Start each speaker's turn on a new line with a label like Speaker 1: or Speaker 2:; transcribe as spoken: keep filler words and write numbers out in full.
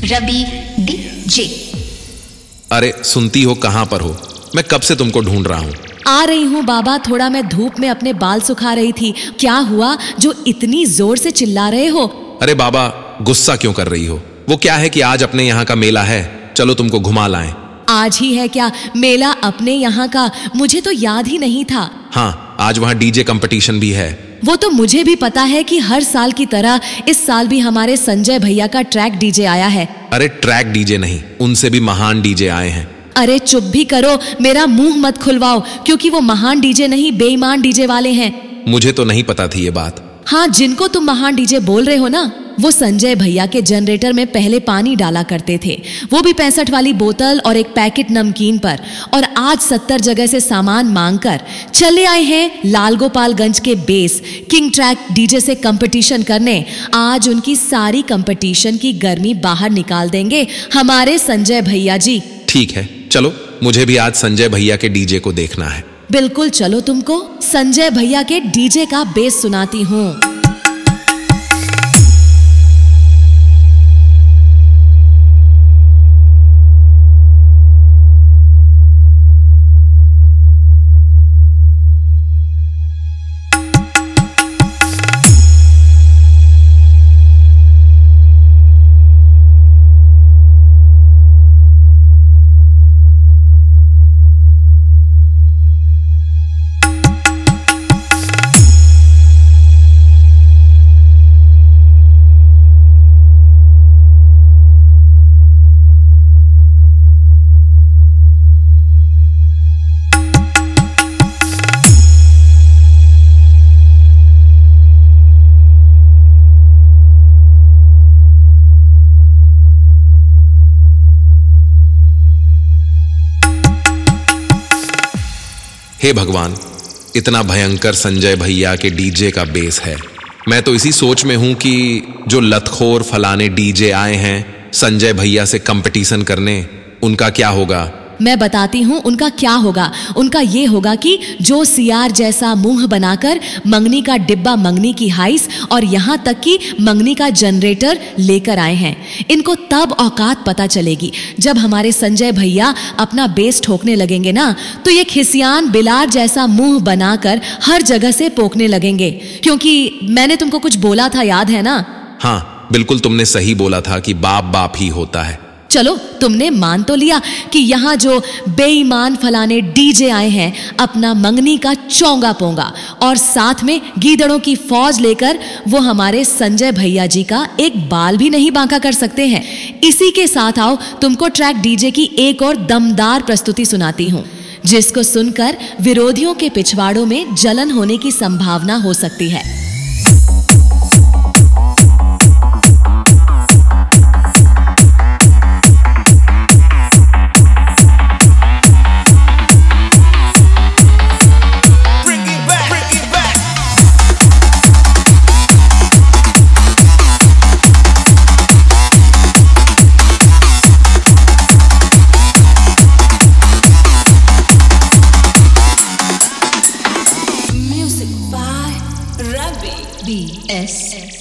Speaker 1: Ravi DJ.
Speaker 2: अरे सुनती हो, कहाँ पर हो? मैं कब से तुमको ढूंढ रहा हूँ।
Speaker 3: आ रही हूँ बाबा, थोड़ा मैं धूप में अपने बाल सुखा रही थी। क्या हुआ जो इतनी जोर से चिल्ला रहे हो?
Speaker 2: अरे बाबा, गुस्सा क्यों कर रही हो? वो क्या है कि आज अपने यहाँ का मेला है, चलो तुमको घुमा लाएं।
Speaker 3: आज ही है क्या मेला अपने यहाँ का? मुझे तो याद ही नहीं था।
Speaker 2: हाँ, आज वहाँ डीजे कंपटीशन भी है।
Speaker 3: वो तो मुझे भी पता है कि हर साल की तरह इस साल भी हमारे संजय भैया का ट्रैक डीजे आया है।
Speaker 2: अरे ट्रैक डीजे नहीं, उनसे भी महान डीजे आए हैं।
Speaker 3: अरे चुप भी करो, मेरा मुंह मत खुलवाओ, क्योंकि वो महान डीजे नहीं बेईमान डीजे वाले हैं।
Speaker 2: मुझे तो नहीं पता थी ये बात।
Speaker 3: हाँ, जिनको तुम महान डीजे बोल रहे हो ना, वो संजय भैया के जनरेटर में पहले पानी डाला करते थे, वो भी पैंसठ वाली बोतल और एक पैकेट नमकीन पर। और आज सत्तर जगह से सामान मांगकर चले आए हैं लाल गोपालगंज के बेस किंग ट्रैक डीजे से कंपटीशन करने। आज उनकी सारी कंपटीशन की गर्मी बाहर निकाल देंगे हमारे संजय भैया जी।
Speaker 2: ठीक है, चलो, मुझे भी आज संजय भैया के डीजे को देखना है।
Speaker 3: बिल्कुल चलो, तुमको संजय भैया के डीजे का बेस सुनाती हूँ।
Speaker 2: हे भगवान, इतना भयंकर संजय भैया के डीजे का बेस है। मैं तो इसी सोच में हूं कि जो लतखोर फलाने डीजे आए हैं संजय भैया से कंपटीशन करने, उनका क्या होगा।
Speaker 3: मैं बताती हूँ उनका क्या होगा। उनका ये होगा कि जो सियार जैसा मुंह बनाकर मंगनी का डिब्बा, मंगनी की हाइस और यहाँ तक कि मंगनी का जनरेटर लेकर आए हैं, इनको तब औकात पता चलेगी जब हमारे संजय भैया अपना बेस ठोकने लगेंगे ना, तो ये खिसियान बिलार जैसा मुंह बनाकर हर जगह से पोकने लगेंगे। क्योंकि मैंने तुमको कुछ बोला था, याद है ना?
Speaker 2: हाँ बिल्कुल, तुमने सही बोला था कि बाप बाप ही होता है।
Speaker 3: चलो, तुमने मान तो लिया कि यहाँ जो बेईमान फलाने डीजे आए हैं अपना मंगनी का चोंगा पोंगा और साथ में गीदड़ों की फौज लेकर वो हमारे संजय भैया जी का एक बाल भी नहीं बांका कर सकते हैं। इसी के साथ आओ, तुमको ट्रैक डीजे की एक और दमदार प्रस्तुति सुनाती हूँ, जिसको सुनकर विरोधियों के पिछवाड़ों में जलन होने की संभावना हो सकती है।
Speaker 1: B S